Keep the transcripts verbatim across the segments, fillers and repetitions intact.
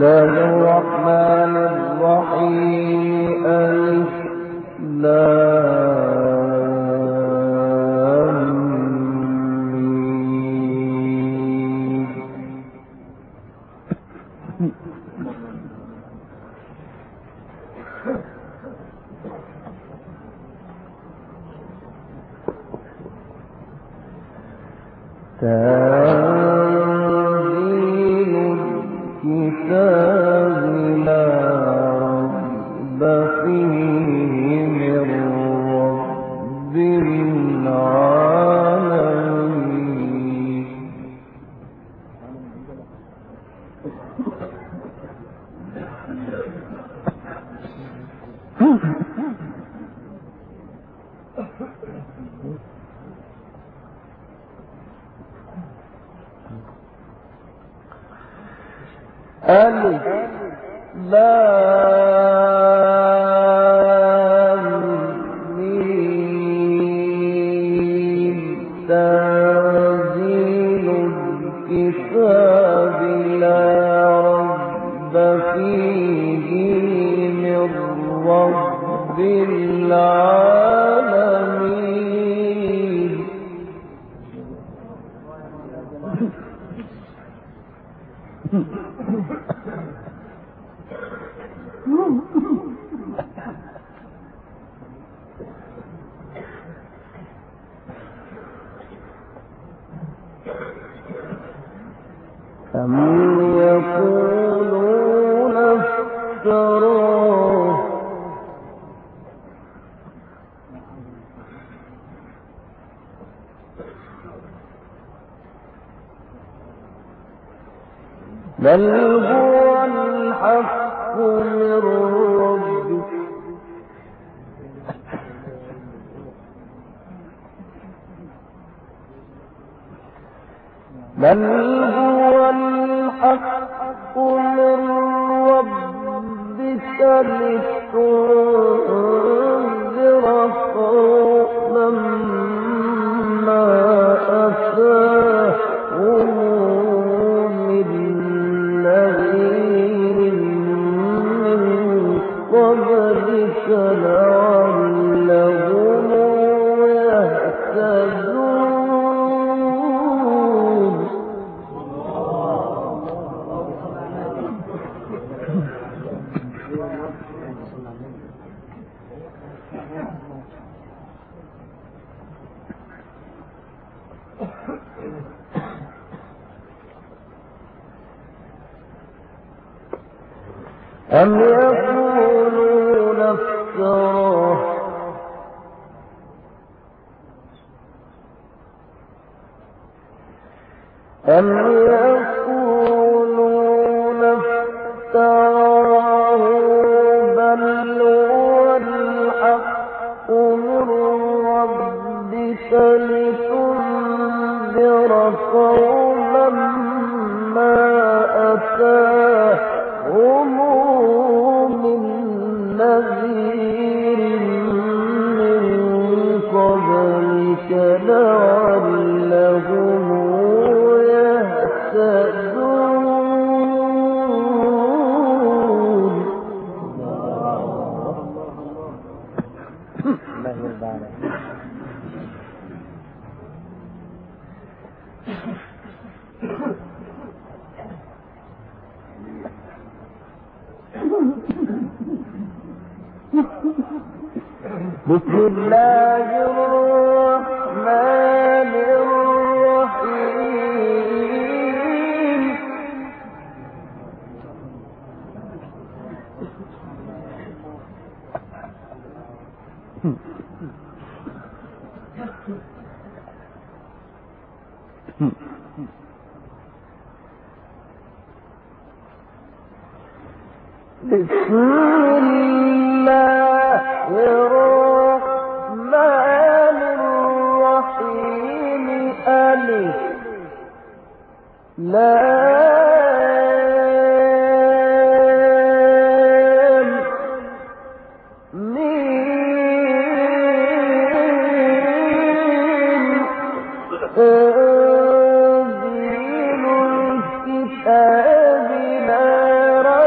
الرحمن الرحيم ألف لام ميم تنزيل الكتاب لا ريب فيه من رب العالمين ألف لام ميم تنزيل الكتاب لا ريب فيه من رب العالمين أم يقولون افتراه بل هو الحق من ربك بل هو الحق من ربك لتنذر قوما ما أتاهم من نذير من قبلك لعلهم يهتدون أم يقولون افتراه أم يقولون افتراه بل هو الحق من ربك لتنذر قوما ما أتاهم من نذير من قبلك لعلهم يهتدون بسم الله الرحمن الرحيم بسم الله الرحمن الرحيم ألف لام ميم تنزيل الكتاب لا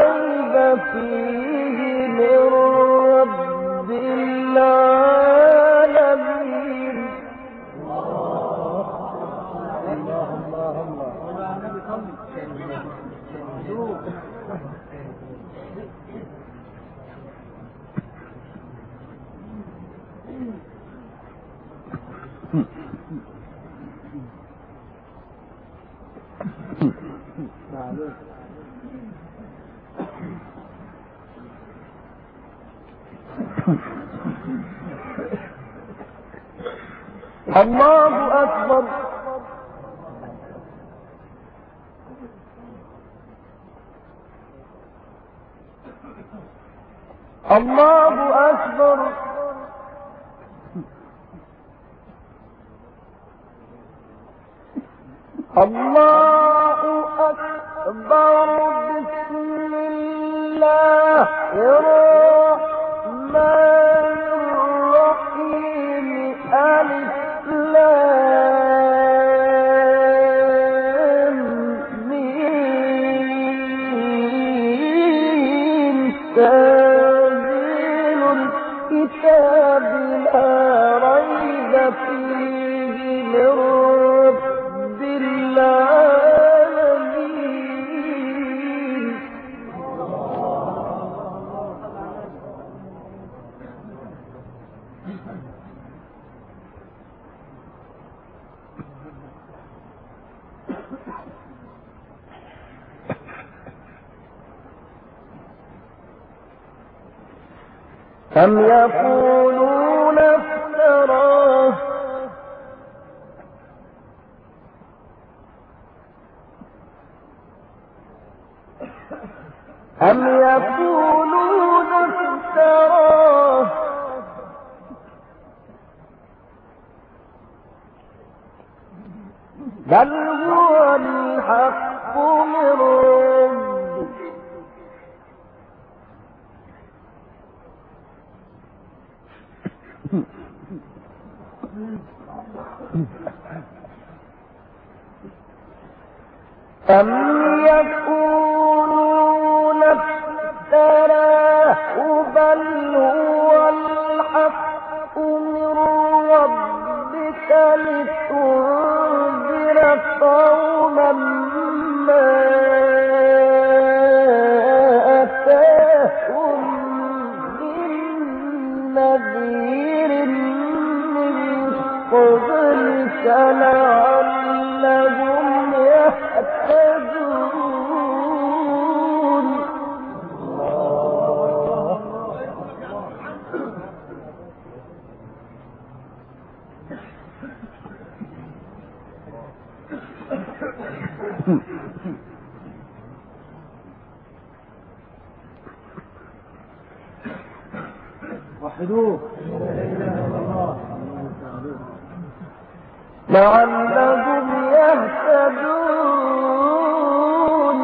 الله أكبر. الله أكبر. الله أكبر. بسم الله الرحمن الرحيم. ألف لام ميم. تنزيل الكتاب لا ريب فيه من رب العالمين. أم يقولون افتراه أم يقولون افتراه بل هو الحق من ربك. أم يقولون افتراه بل هو الحق من ربك لتنذر قوما ما أتاهم من نذير من قبلك لعلهم يهتدون. وحدوه لعلهم يهتدون.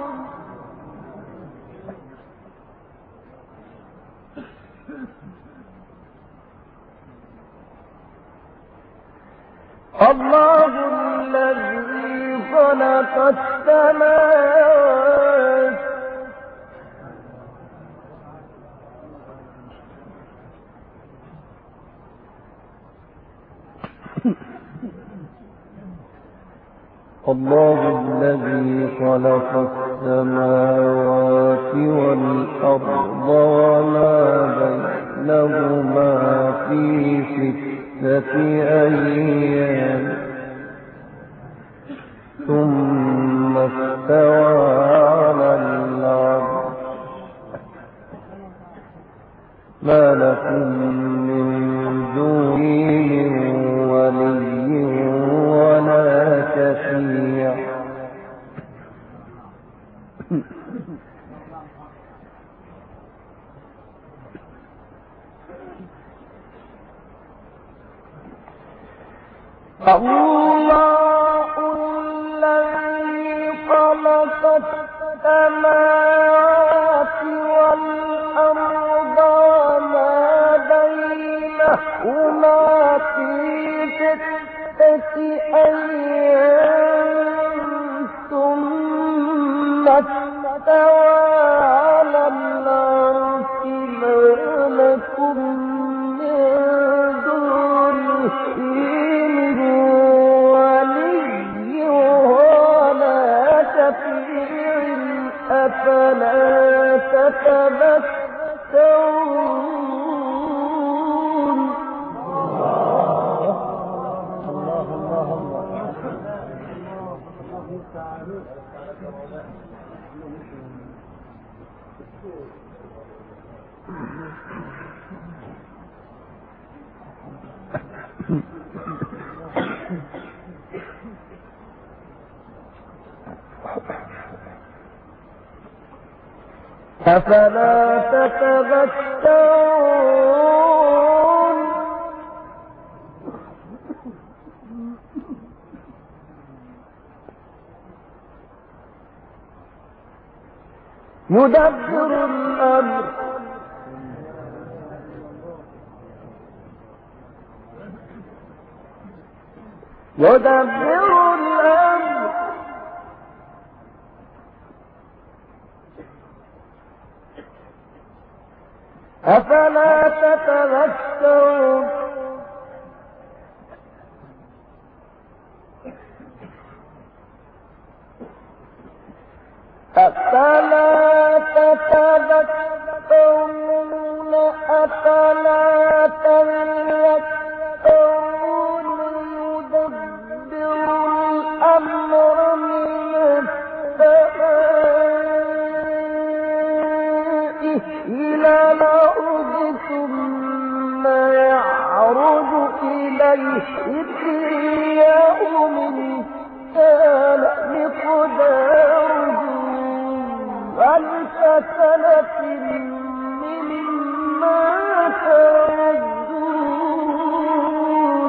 الله الذي خلق السماوات الله الذي خلق السماوات والأرض وما بينهما في ستة أيام ثم استوى على العرش. ما لكم من دونه من ولي ولا شفيع. الله الذي خلق السماوات والأرض وما بينهما في ستة أيام ثم استوى على العرش. ما لكم من دونه من ولي ولا أفلا تتذكرون يدبر الأمر يدبر الأمر أفلا تتذكرون أفلا تتذكرون أفلا تذكرون يدبر الأمر من السماء إلى الأرض ثم يعرج إليه في يوم كان مقداره ألف سنة مما تعدون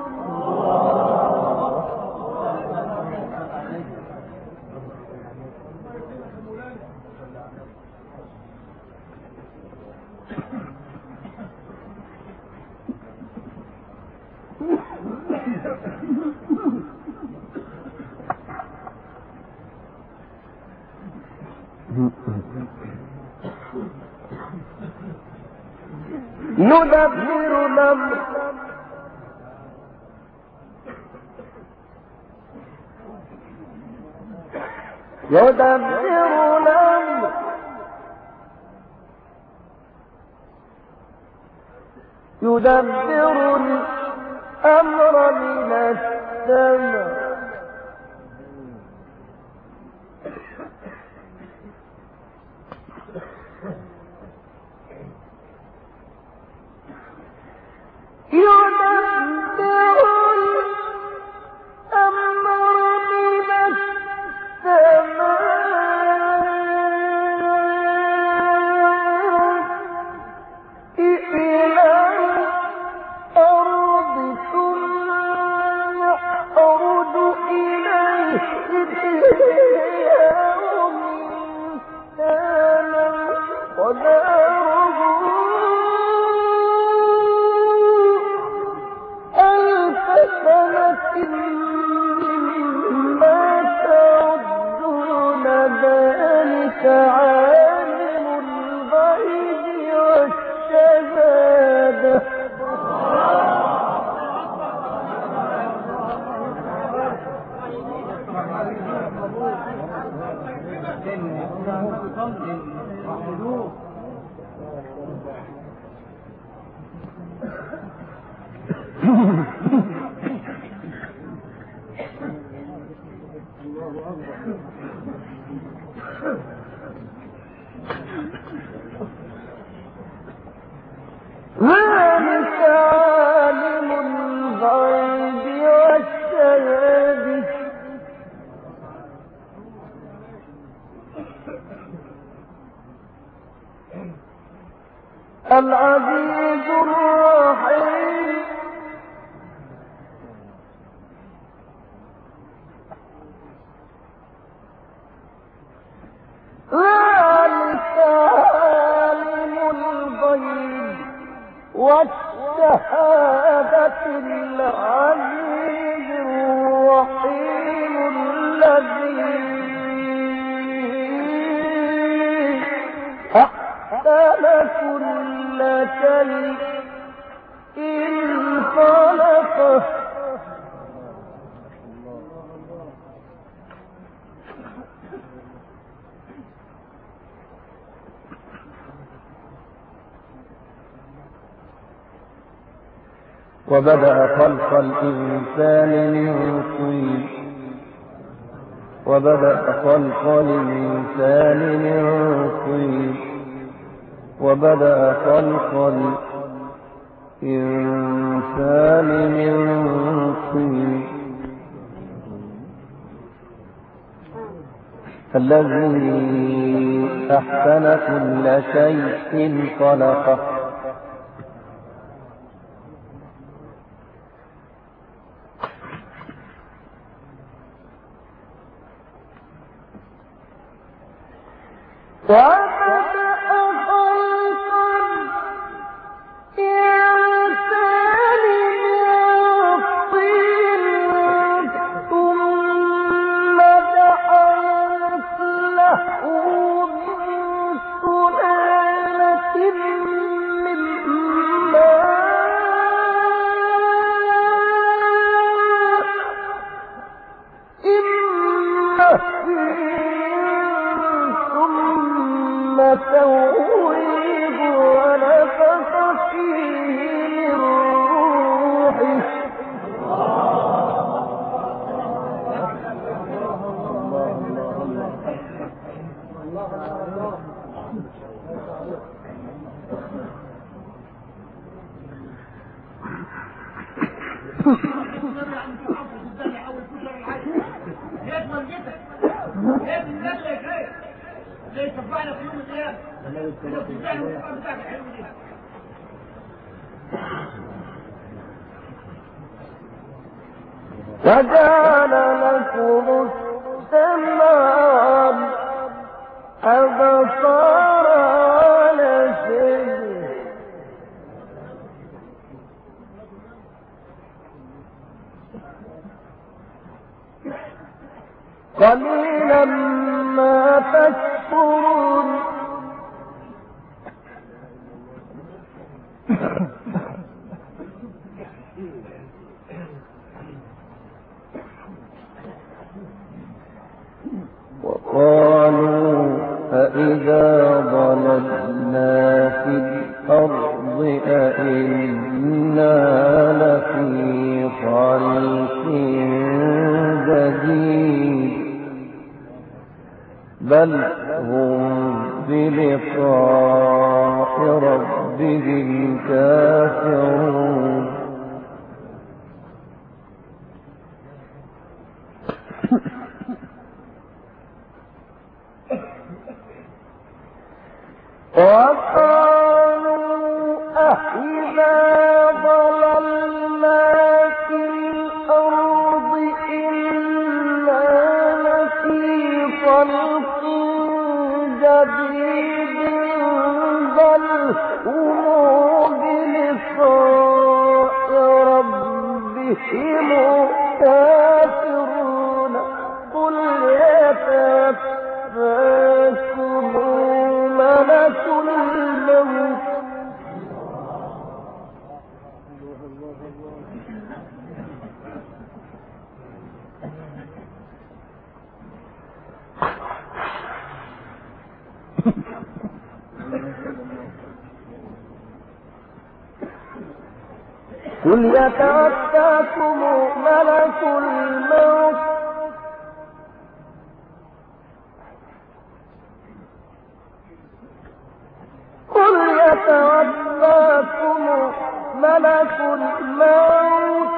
يدبر الأمر يدبر الأمر يدبر الأمر من السماء ذلك عالم الغيب والشهادة العزيز الرحيم ذلك عالم الغيب والشهادة العزيز الرحيم الذي أحسن كل شيء خلقه وبدأ خلق الإنسان من طين وبدأ خلق الإنسان من طين وبدأ خلق الإنسان من طين الذي أحسن كل شيء خلقه وجعل لكم السماء أبصارا لشيء قليلا ما تشكرون وقالوا أإذا ضللنا في الأرض أإنا لفي خلق جديد بل هم بلقاء ربهم كافرون وقالوا أإذا ضللنا في الأرض إنا لفي خلق جديد بل هم بلقاء ربهم كافرون قل يتوفاكم ملك الموت قل يتوفاكم ملك الموت قل يتوفاكم ملك الموت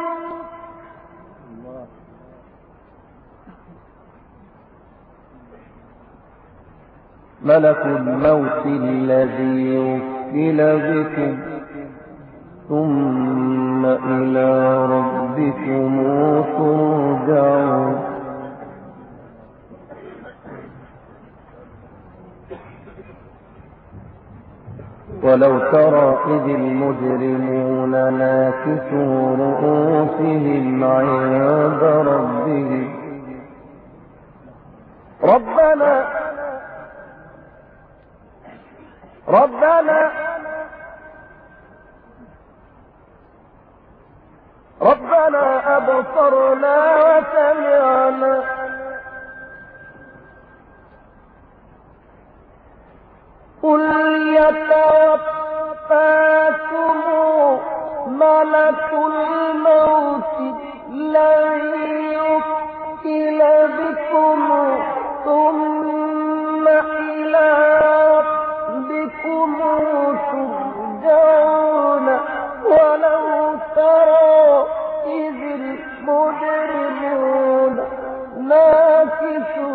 ملك الموت الذي وكل بكم ثم إلى ربكم ترجعون ولو ترى إذ المجرمون ناكسوا رؤوسهم عند ربهم ربنا ربنا ربنا أبصرنا وسمعنا قل يتوفاكم ملك الموت الذي يوكل بكم ثم إلى ربكم ترجعون ولو ترى إذ المجرمون ناكسوا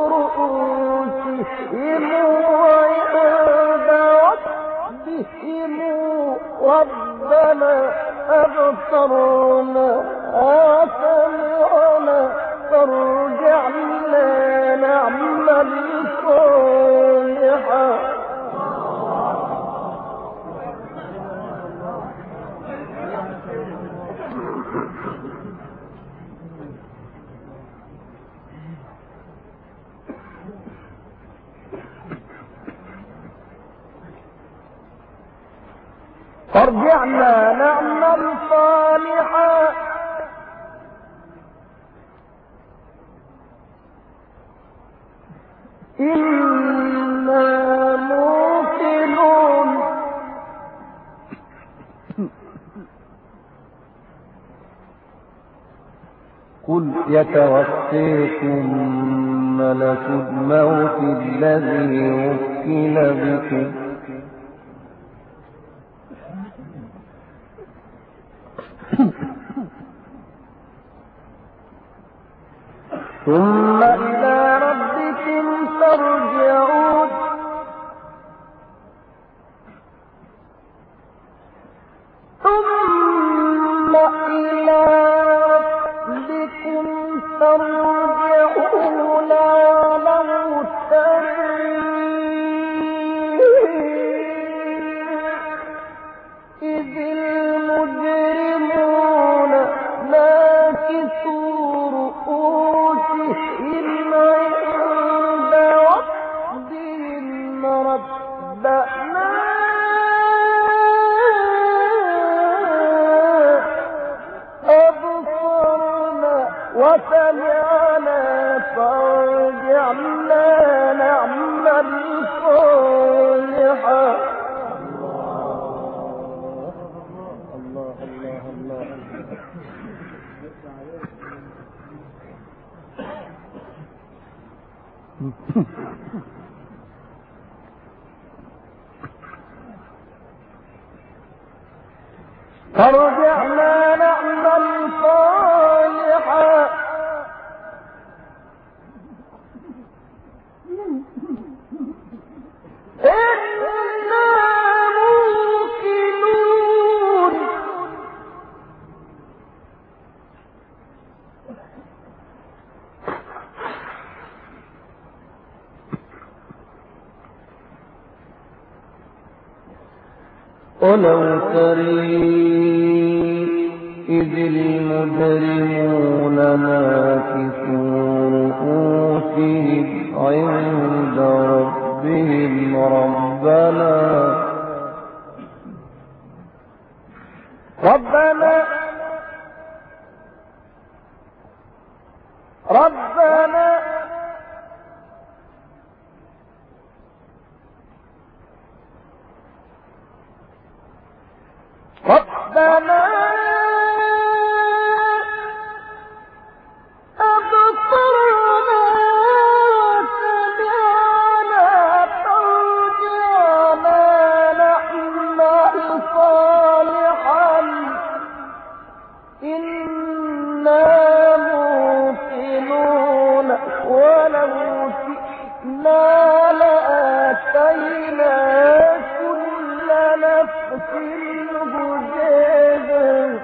رؤوسهم وعند ربهم ربنا أبصرنا وسمعنا فارجعنا نعمل صالحا. فارجعنا نعمل صالحا إنا موقنون. قل يتوفيكم ملك الموت الذي وكل بكم ثم إلى ربكم ترجعون ثم إلى ربكم ترجعون ولو ترى إذ المجرمون ناكسوا رؤوسهم عند ربهم ربنا أبصرنا وسمعنا فارجعنا نعمل صالحا. الله الله الله فارجعنا نعمل صالحا إنا موقنون. ولو تري إذ المجرمون ناكسوا رؤوسهم عند ربهم ربنا ربنا ربنا ربنا أبصرنا وسمعنا فارجعنا نعمل صالحا إنا موقنون ولو شئنا لآتينا كل نفس هداها.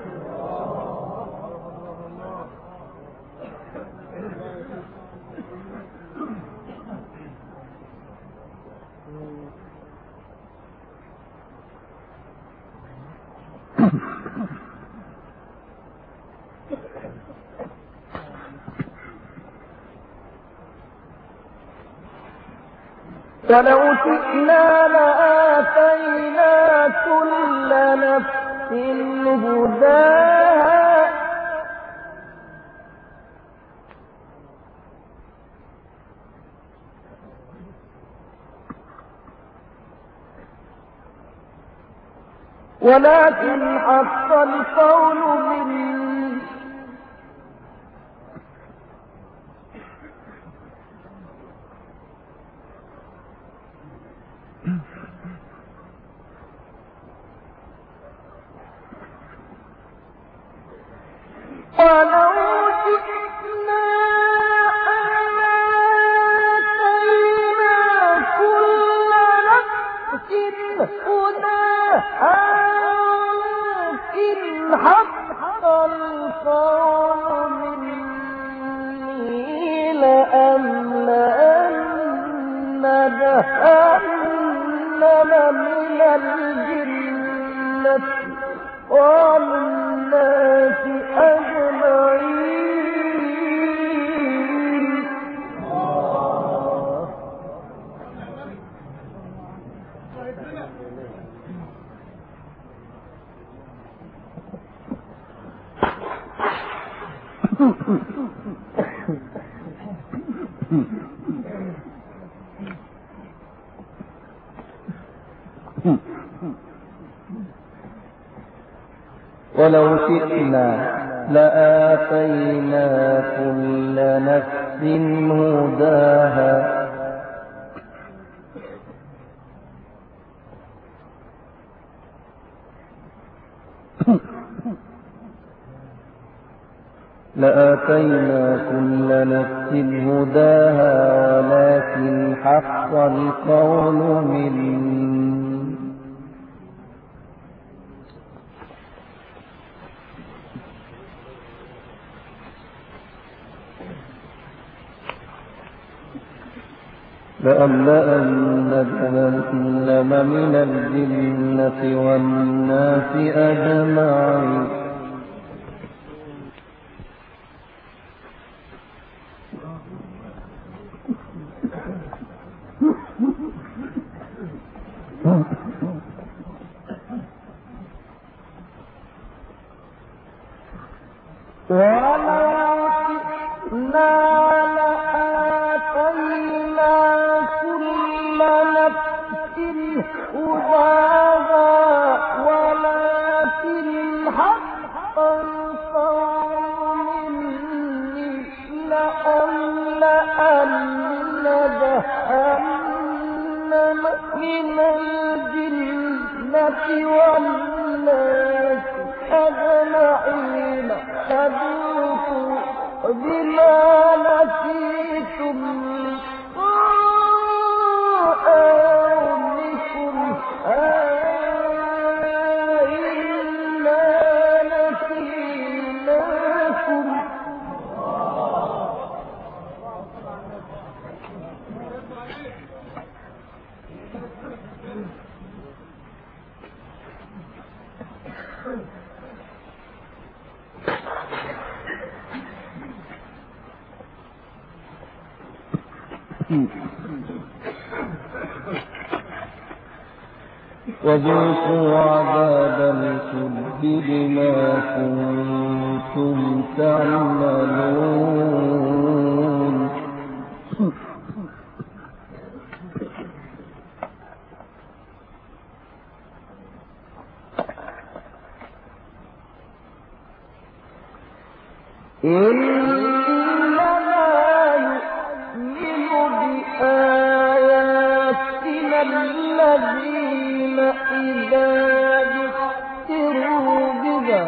فلو شئنا لآتينا كل نفس هداها ولكن حق القول مني ولو جئنا آتينا كل نفس هداها ولكن حق القول مني لأملأن جهنم من الجنة والناس أجمعين. ولو شئنا لآتينا كل نفس هداها لآتينا كل نفس هداها ولكن حق القول مني لأملأن جهنم من الجنة والناس أجمعين. والناس أجمعين فذوقوا بما نسيتم لقاء يومكم إنا نسيناكم. وذوقوا عذاب الخلد بما كنتم تعملون. إنما يؤمن بآياتنا الذين إذا ذكروا بها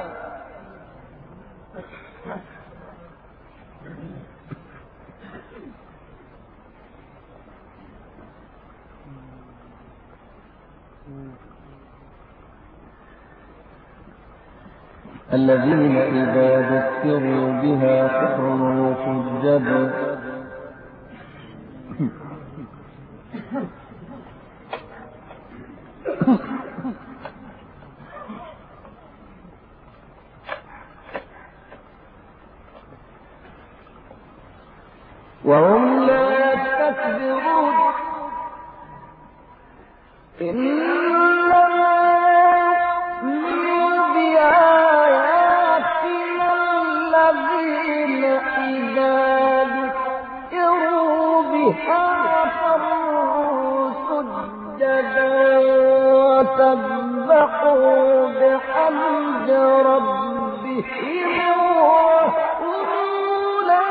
الذين إذا ذكروا بها خروا سجدا وهم لا يستكبرون. إنما يؤمن بآياتنا الذين إذا ذكروا بها خروا سجدا وسبحوا فسبحوا بحمد ربهم وهم لا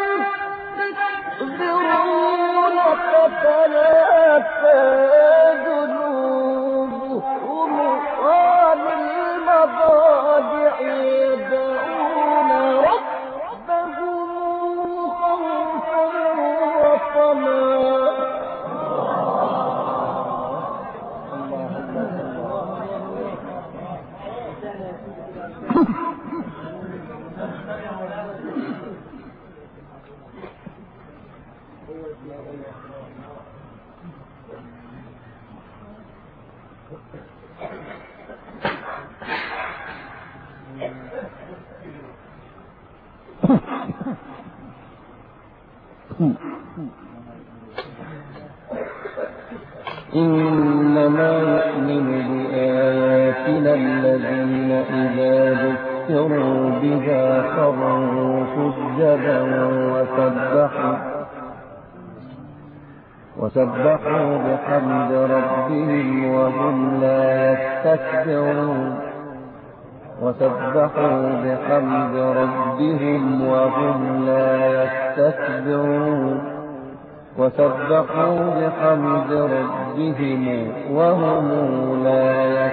يستكبرون تتلافى جنوبهم عن المضاجع يدعون ربهم خوفا وطمعا. إنما يؤمن بآياتنا الذين إذا ذكروا بها خروا سجدا وسبحوا وسبحوا بحمد ربهم وهم لا يستكبرون وسبحوا بحمد ربهم وهم لا يستكبرون وسبحوا بحمد ربهم وهم لا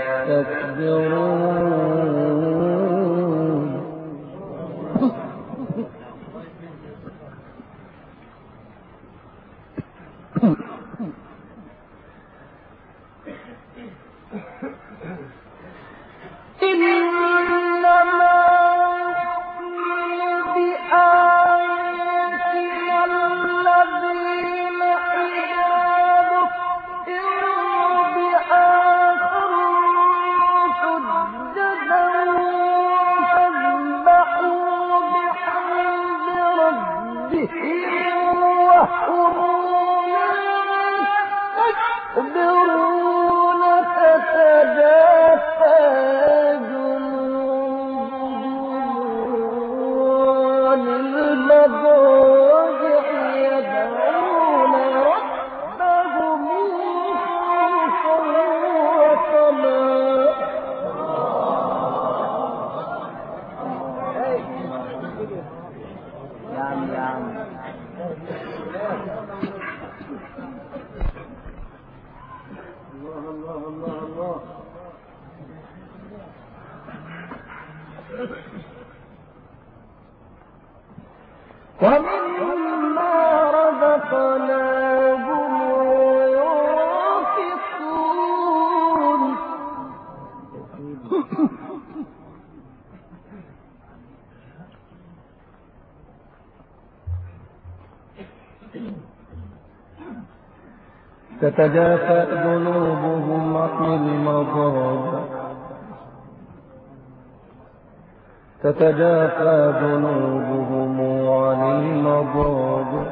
يستكبرون. ومما رزقناهم ينفقون. تتجافى جنوبهم عن المضاجع تتجافى جنوبهم عن المضاجع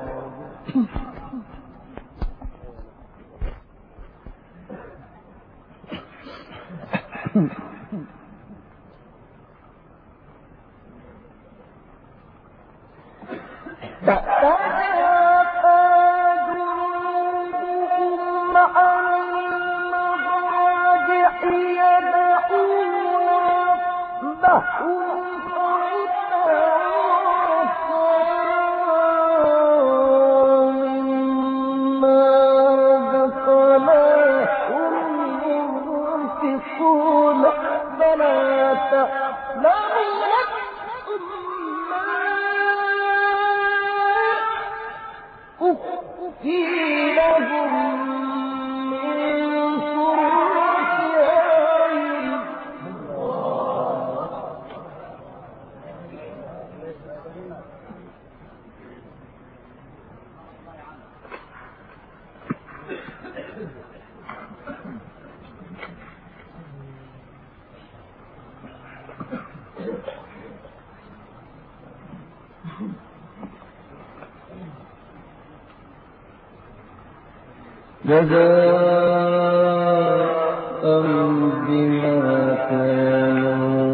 جزاء بما كانوا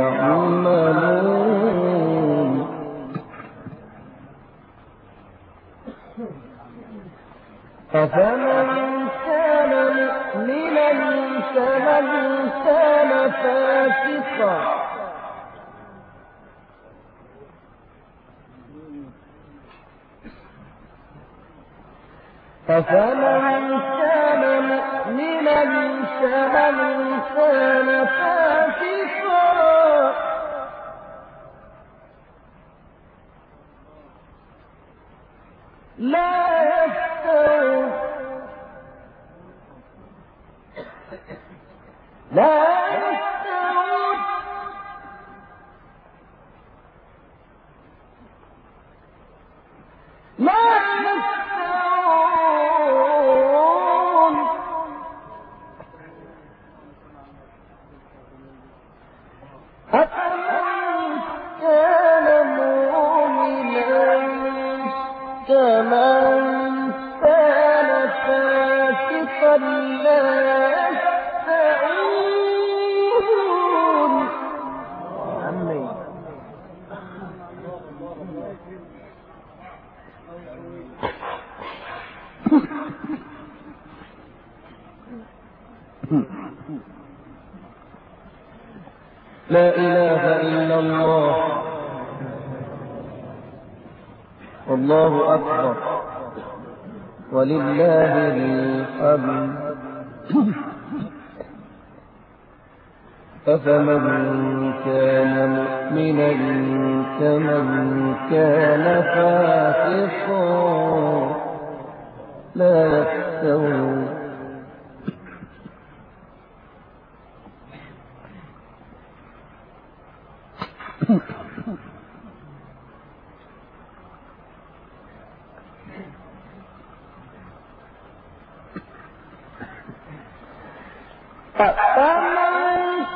يعملون. أفمن كان مؤمنا كمن كان فاسقا أفمن كان مؤمنا كمن كان فاسقا لا يستوون لا يستوون لا يستوون أفمن كان مؤمنا كمن كان فاسقا لا يستوون عمي لا إله إلا الله والله أكبر ولله الحمد أفمن كان مؤمنا كمن كان فاسقا لا يستوون فمن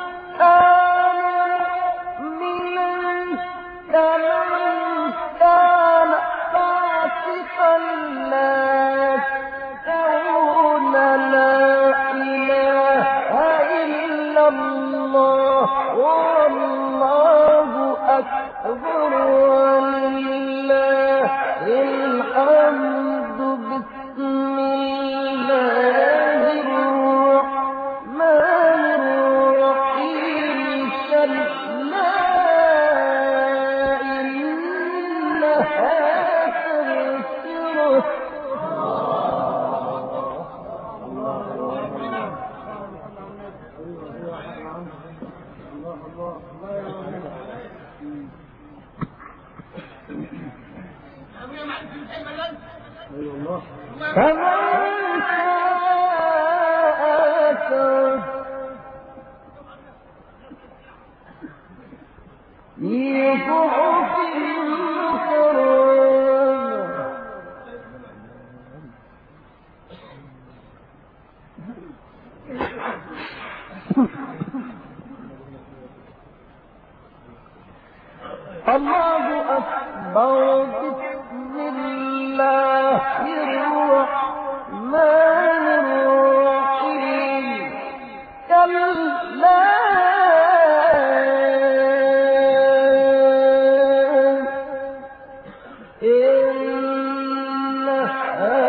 كان مؤمنا كمن كان فاسقا لا يستوون لا إله إلا الله والله أكبر ولله الحمد بسم الله الرحمن الرحيم كلا إنها تذكرة فمن شاء ذكره في صحف مكرمة الله أكبر بسم الله الرحمن الرحيم كلا إنها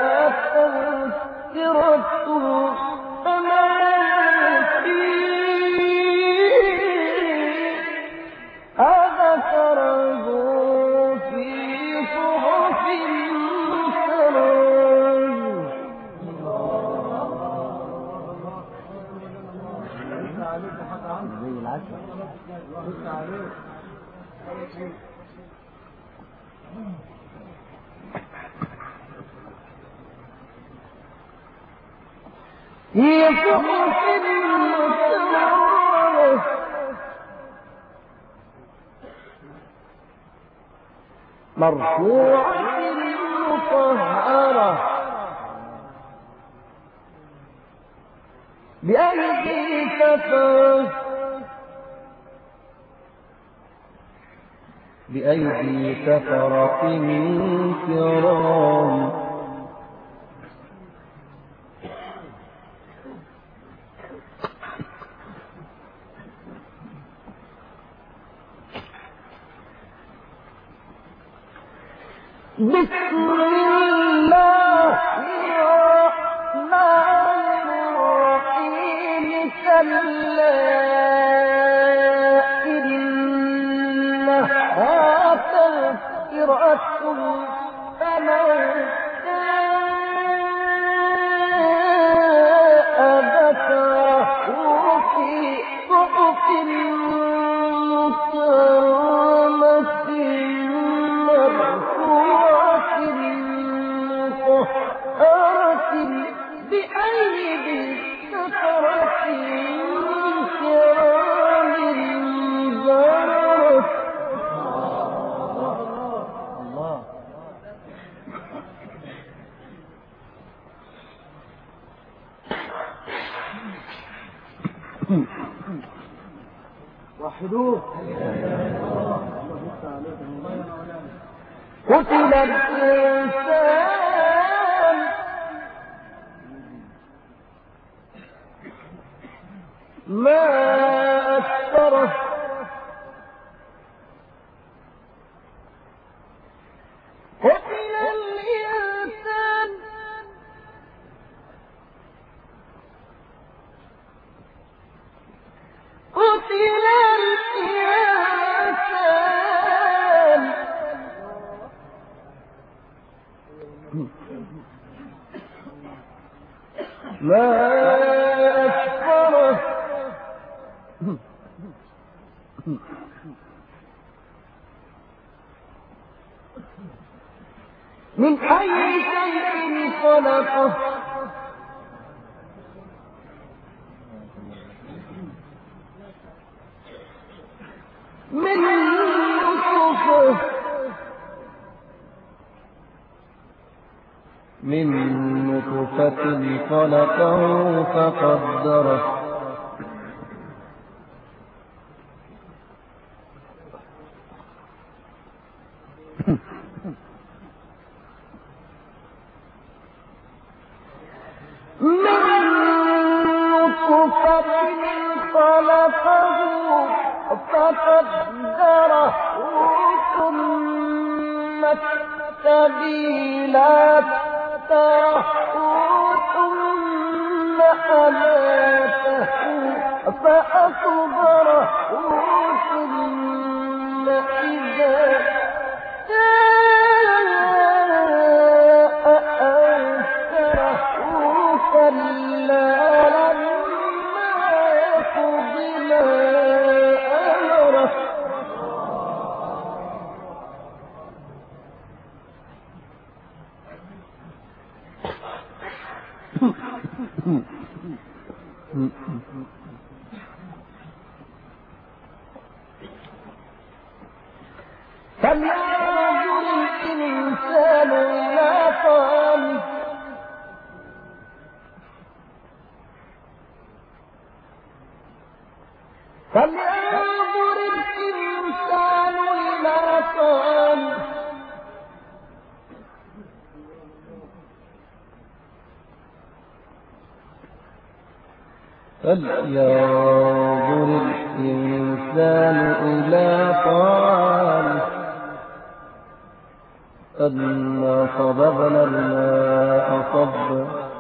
تذكرة فمن أذكره في صحف في صحف مكرمة مرفوعة مطهرة بأيدي سفرة بأيدي سفرة كرام بسم الله الرحمن الرحيم كلا تذكرة فمن شاء ذكره في صحف مكرمة مرفوعة مطهرة بأيدي سفرة كرام بررة. الله وحدوه. قتل الإنسان ما أكثره قتل الإنسان قتل الإنسان ما أكثره من أي شيء خلقه من نطفة من نطفة خلقه فقدره فقدره ثم السبيل يسره ثم أماته فأكبره ثم إذا جاء أنشره كلا لما يقض ما أمره. فلينظر الإنسان إلى طعامه فلينظر الإنسان إلى طعامه فلينظر الإنسان إلى طعامه أنا صببنا الماء صبا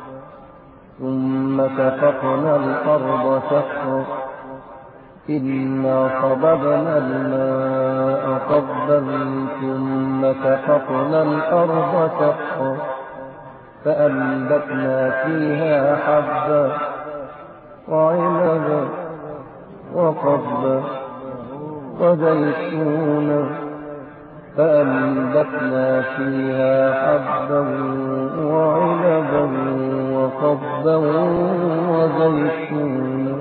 ثم شققنا الأرض شقا إنا صببنا الماء صبا ثم شققنا الأرض شقا فأنبتنا فيها حبا وعنبا وقضبا وزيتونا فأنبتنا فيها حبا وعنبا وقضبا وزيتونا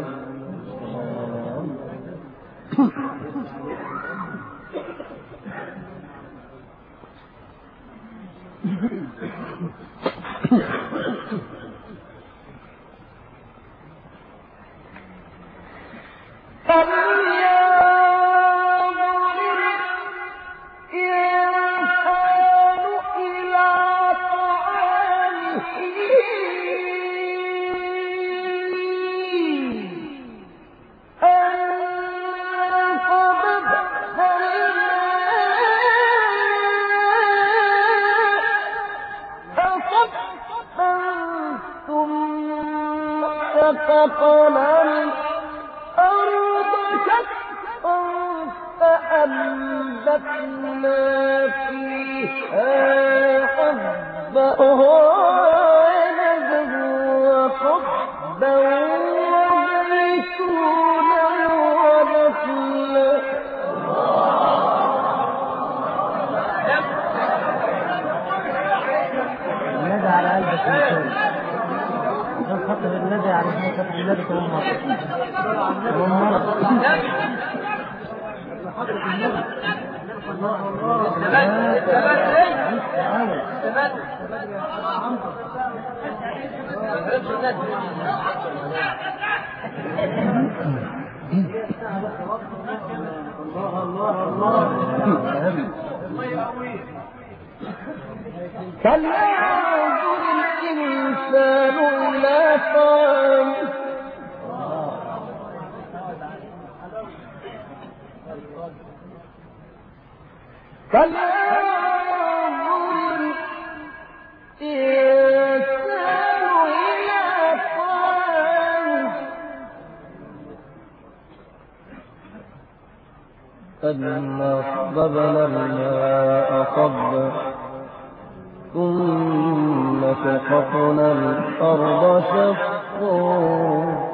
شققنا الأرض شقا فأنبتنا فيها فيها حبا ونبا وقبا وزيتونا ونخلا. النادي على قلبك يا ده خاطر النادي على خاطر النادي كمان مرة كمان مرة فلينظر الإنسان إلى طعامه فلينظر الإنسان إلى طعامه أنا صببنا الماء صبا ثم شققنا الأرض شقا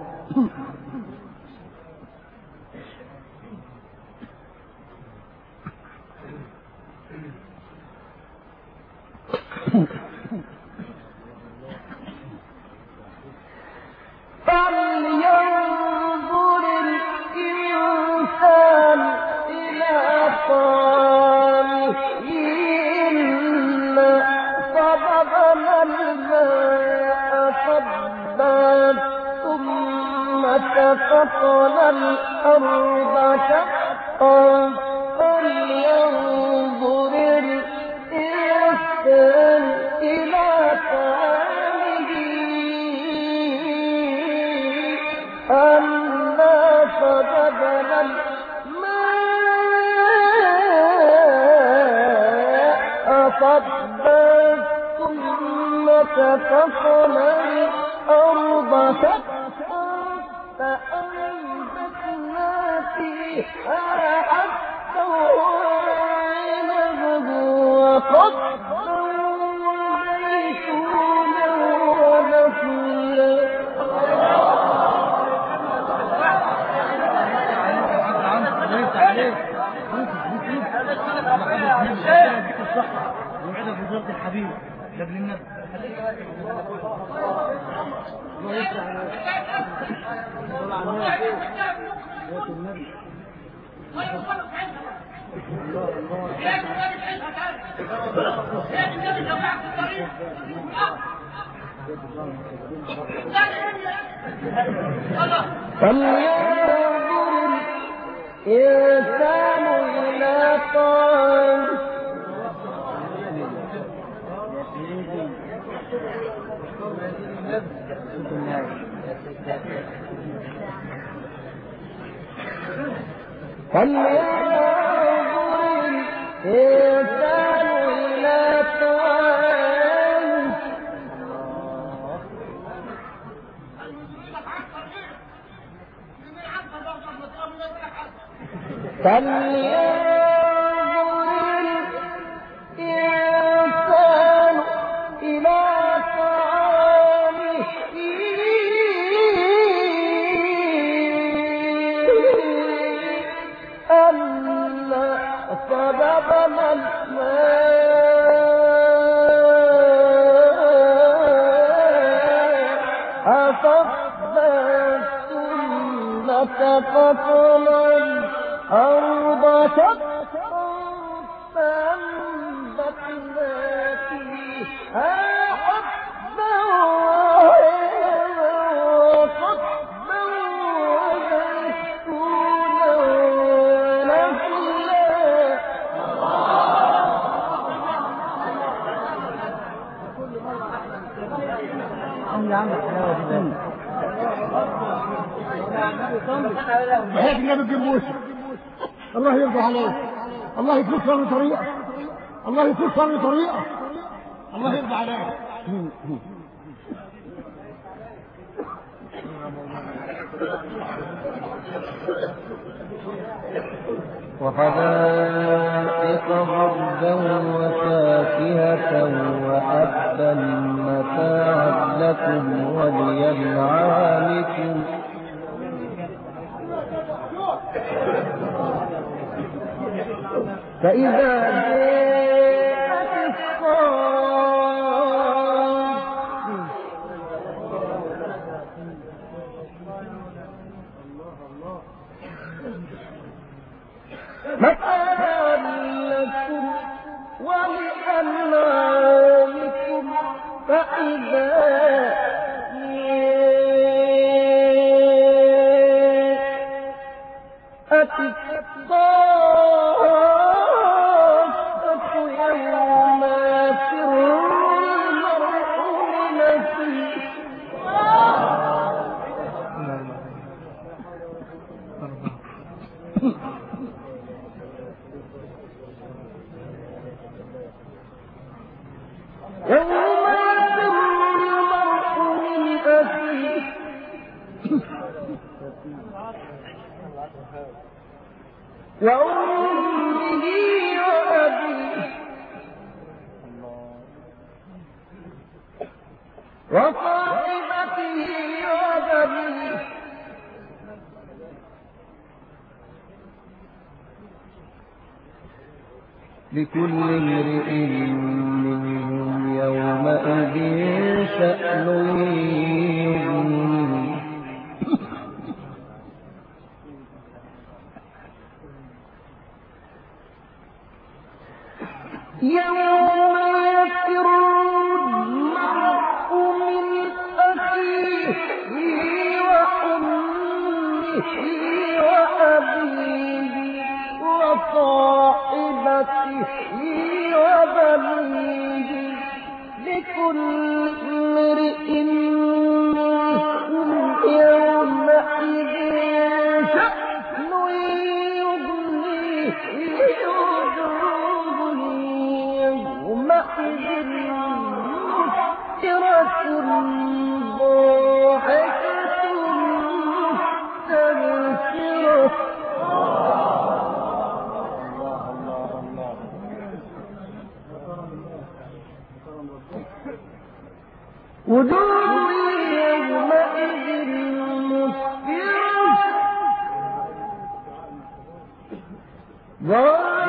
فلينظر الإنسان إلى طعامه إنا صببنا الماء صبا ثم شققنا الأرض شقا فلينظر الإنسان إلى طعامه أنا صببنا الماء صبا ثم شققنا الأرض شقا فأنبتنا فيها حبا وعنبا وقضبا وزيتونا ونخلا. وعدك وزارة الحبيب قبل النبي الله يفتح فلينظر الإنسان إلى طعامه فلينظر الإنسان إلى طعامه فلينظر الإنسان إلى طعامه أنا صببنا الماء صبا ثم شققنا الأرض شقا فأنبتنا فيها حبا وقضبا وزيتونا ونخلا. اللي عندك حلاوة دي وحياة النبي تجيب موسى الله يرضى عليك الله يفوت صار طريقة الله يفوت صار طريقة الله يرضى عليك وحدائق غربا وفاكهة وحبا متاعا لكم ولأنعامكم فإذا جاءت متاعا لكم ولأنعامكم فإذا جاءت الصاخة يوم يفر المرء من أخيه يوم يفر المرء من أخيه وأمه وأبيه وصاحبته وبنيه لكل امرئ منهم يومئذ شأن يغنيه يوم يفر المرء من أخيه وأمه وأبيه وصاحبته وبنيه لكل امرئ منهم يومئذ شأن يغنيه يومئذ مسفرة ضاحكة مستبشرة وجوه يومئذ مسفرة